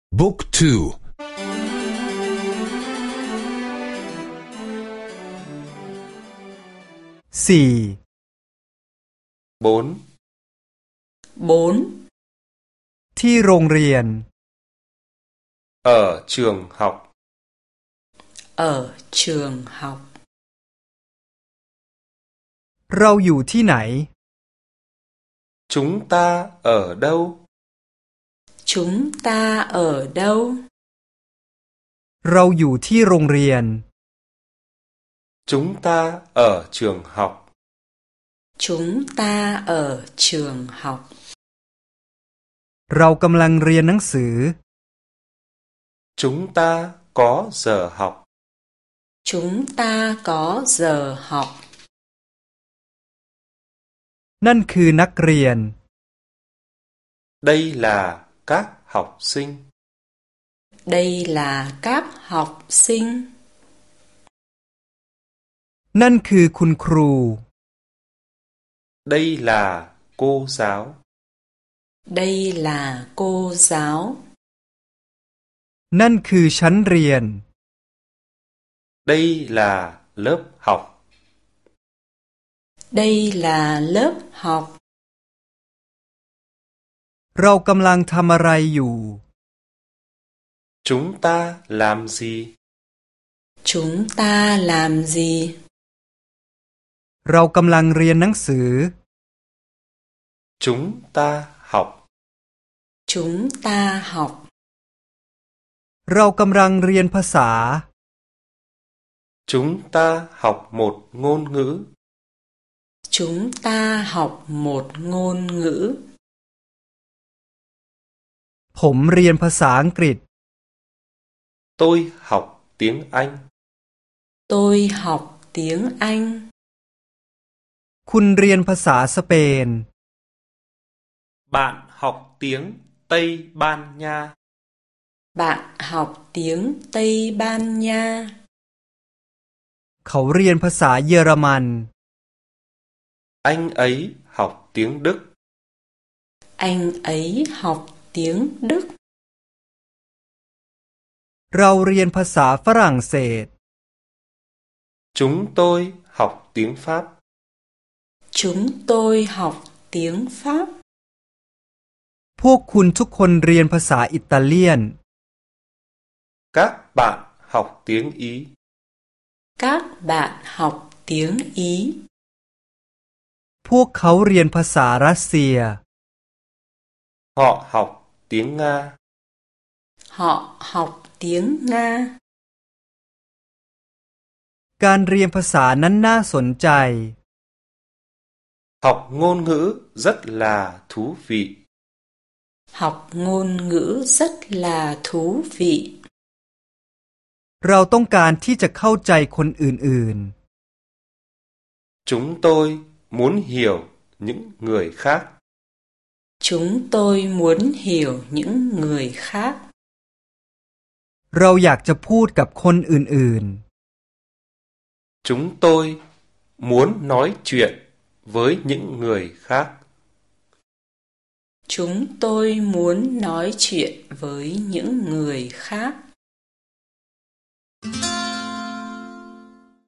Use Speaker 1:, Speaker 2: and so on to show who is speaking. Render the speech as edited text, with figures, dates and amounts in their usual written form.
Speaker 1: บุ๊กทู
Speaker 2: สี่
Speaker 3: bốn
Speaker 4: 4.
Speaker 2: ที่โรงเรียน
Speaker 3: ở trường học.
Speaker 4: Ở trường học.
Speaker 2: เราอยู่ที่ไหน
Speaker 3: Chúng ta ở đâu?
Speaker 4: Chúng ta ở đâu?
Speaker 2: เราอยู่ที่โรงเรียน
Speaker 3: Chúng ta ở trường học.
Speaker 4: Chúng ta ở trường học.
Speaker 2: เรากำลังเรียนหนังสือ
Speaker 3: Chúng ta có giờ học.
Speaker 4: Chúng ta có giờ học.
Speaker 2: นั่นคือนักเรียน
Speaker 3: Đây là các học sinh.
Speaker 4: Đây là các học sinh.
Speaker 2: นั่นคือคุณครู
Speaker 3: Đây là cô giáo.
Speaker 4: Đây là cô giáo.
Speaker 2: นั่นคือชั้นเรียน
Speaker 3: Đây là lớp học.
Speaker 4: Đây là lớp học.
Speaker 2: เรากำลังทำอะไรอยู่
Speaker 3: Chúng ta làm gì?
Speaker 4: Chúng ta làm gì?
Speaker 2: เรากำลังเรียนหนังสือ
Speaker 3: Chúng ta học.
Speaker 4: Chúng ta học.
Speaker 2: เรากำลังเรียนภาษา
Speaker 3: Chúng ta học một ngôn ngữ.
Speaker 4: Chúng ta học một ngôn ngữ.
Speaker 2: ผมเรียนภาษาอังกฤษ
Speaker 3: Tôi học tiếng Anh.
Speaker 4: Tôi học tiếng Anh.
Speaker 2: คุณเรียนภาษาสเปน
Speaker 3: Bạn học tiếng Tây Ban Nha.
Speaker 4: Bạn học tiếng Tây Ban Nha.
Speaker 2: เขาเรียนภาษาเยอรมัน
Speaker 3: Anh ấy học tiếng Đức.
Speaker 4: Anh ấy học tiếng Đức.
Speaker 2: เราเรียนภาษาฝรั่งเศส
Speaker 3: Chúng tôi học tiếng Pháp.
Speaker 4: Chúng tôi học tiếng Pháp.
Speaker 2: พวกคุณทุกคนเรียนภาษาอิตาเลียน
Speaker 3: Các bạn học tiếng Ý.
Speaker 4: Các bạn học tiếng Ý.
Speaker 2: พวกเขาเรียนภาษารัสเซีย
Speaker 3: Họ học tiếng Nga.
Speaker 4: Họ học tiếng Nga.
Speaker 2: การเรียนภาษานั้นน่าสนใจ
Speaker 3: Học ngôn ngữ rất là thú vị.
Speaker 4: Học ngôn ngữ rất là thú vị.
Speaker 2: เราต้องการที่จะเข้าใจคนอื่น
Speaker 3: Chúng tôi muốn hiểu những người khác.
Speaker 4: Chúng tôi muốn hiểu những người khác.
Speaker 2: ๆ เราอยากจะพูดกับคนอื่น
Speaker 3: Chúng tôi muốn nói chuyện với những người khác.
Speaker 4: Chúng tôi muốn nói chuyện với những người khác.